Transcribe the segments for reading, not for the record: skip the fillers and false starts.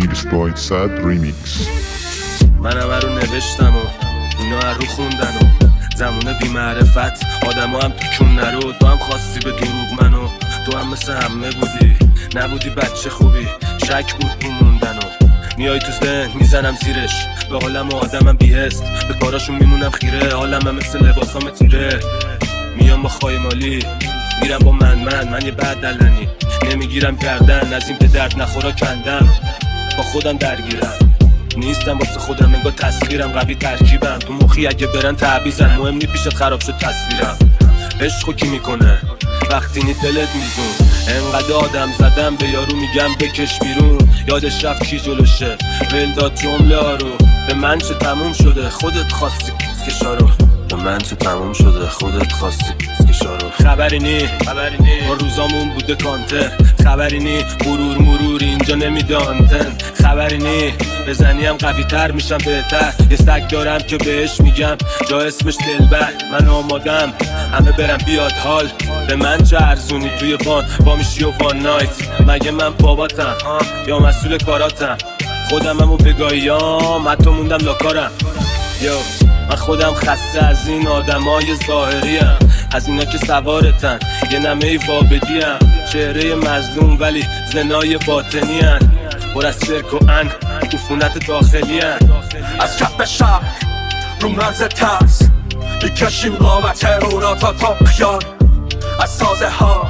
ریمیکس باید صد ریمیکس. منم رو نوشتم و اینا رو خوندن و زمونه بی معرفت آدم هم تو کون نرو. تو هم خواستی به دروغ منو، تو هم مثل همه بودی، نبودی بچه خوبی، شک بود اون موندن و میای تو ذهن میزنم زیرش به حالم و آدمم بیهست، به کاراشون میمونم خیره، حالم هم مثل لباسام تیره. میام با خایمالی میرم با من یه بد دلنی نمیگیرم گردن، از این به درد نخورا کندم با خودم درگیرم، نیستم واسه خودم انگار تسخیرم، قوی ترکیبم تو مخی اگه برن تعویزم، مهم نی پیشت خراب شد تصویرم. عشقو کی میکنه وقتی نی دلت میزون، انقدر آدم زدم به یارو میگم بکش بیرون، یادش رفت کی جلوشه ول داد جمله ها رو، به من چه تموم شده خودت خواستی کشارو، به من چه تموم شده خودت خواستی کشارو. خبری نی ما روزامون بوده کانتر، خبری نی مرور اینجا نمیده آنتن، خبری نی بزنیم قوی تر میشم بهتر، یه سگ دارم که بهش میگم جا اسمش دلبر، من آمادم همه برم بیاد حال، به من چه ارزونی توی وان با میشی و وان نایت، مگه من باباتم یا مسئول کاراتم، خودم همو بگایم حتی موندم لاکارم. یو من خودم خسته از این آدمای ظاهریم، از اینا که سوارتن یه نمه وابدیم، چهره مظلوم ولی زنای باطنی هن، پر از چرک و ان عفونت داخلی هن. از کف شهر رو مرز ترس میکشیم قامت اونا تا تاقیان، از سازه ها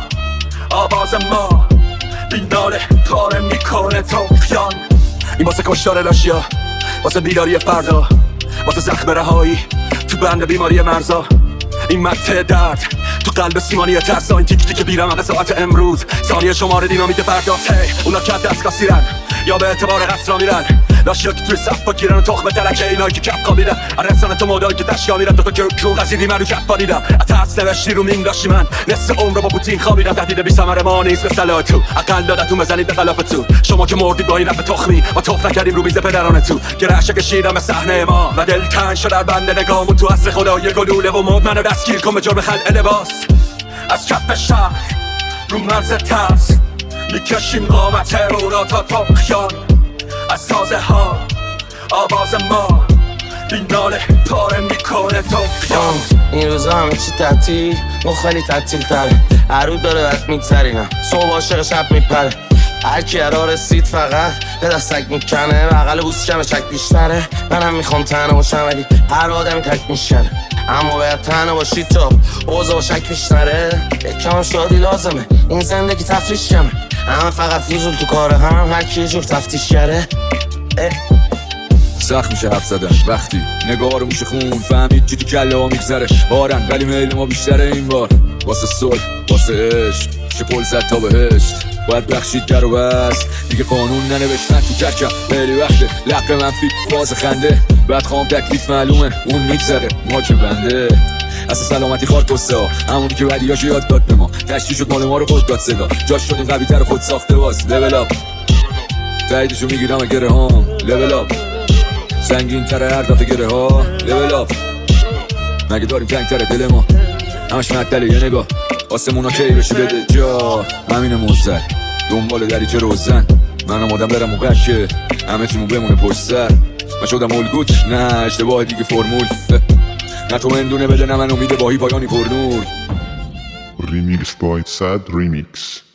آواز ما بیناله پاره میکنه تاقیان. این واسه کشتار لاشیا، واسه بیداری فردا، واسه زخم رهایی تو بند بیماری مرزا، این مقطع درد تو قلب سیمانی ترسا، این تیک تیک بیرمق ساعت امروز ثانیه شماره دینامیت فردا. اونا که دست کاسیرن یا به اعتبار قصرا میرن، لاشیا که توی صف با گیرن و تخم تلکه، اینایی که کف خوابیدن رسانه تو مودایی که تشکا میرن، دوتا کیون قصیدی من رو کف پادیدم، اترس نوشتی رو میم داشتی من نصف عمر رو با پوتین خوابیدم، تهدید بی ثمر ما نیست به صلاح تو، اقل دادتون بزنید به خلاف تو، شما که مردید با این رفت تخمی ما توف نکردیم رو میز پدران تو، گرهشه کشیدم به صحنه ما و دل تنگ شد در بند نگامون، تو عصر خدای گلوله و مد منو دستگیر کن به جرم خلع لباس. از کف شهر رو مرز ترس میکشیم قامت اونا تا تاقیان، از سازه ها آواز ما بیناله پاره میکنه تاقیان. این روزا همه چی تعطیل ما خیلی تعطیل تره، عروض داره وقت میگذرینم صبح عاشق شب میپره، هر کی را رسید فقط به دستک میکنه، بغل بوس کمه چک بیشتره، منم میخوام تنها باشم ولی هر آدمی تک میشنه، اما باید تنها باشی تو اوضاع و شک بیشتره، یکم شادی لازمه این زندگی تفریش کمه، همه فقط فضول تو کاره، هم هر کی جور تفتیش کرده. سخت میشه حرف زدن وقتی نگاه رو میشه خون، فهمید چی تو کله ها میگذره بارن، ولی میل ما بیشتره این بار، واسه صلح واسه عشق چه پل زد تا بهشت، باید بخشید در و بست دیگه قانون ننوشتن تو چکم، خیلی وقته لق منفی باز خنده، بعد خوام تکلیف معلومه اون میگذره ما که بنده، اصلا سلامتی خواد قصه ها همونی که بدیاشو یاد داد به ما، تشکیل شد مال ما رو خود داد صدا، جاش شدیم قوی تر خود ساخته باز، لول اپ تاییدشو میگیرم گره هام، لول اپ سنگین تره هر دفعه گره ها، لول اپ مگه داریم تنگ تره دل ما همش مدله یه نگاه، آسمونا کی بشه بده جا، همین مزد دنبال دریچه روزن، منم آدم برم موقع که همه چیمون بمونه پشت سر، من شدم الگوت نه اشتباه دیگه فرمول، نه تو اندونه بده نه من امید باهی پایانی پرنور. ریمیکس باید صد ریمیکس.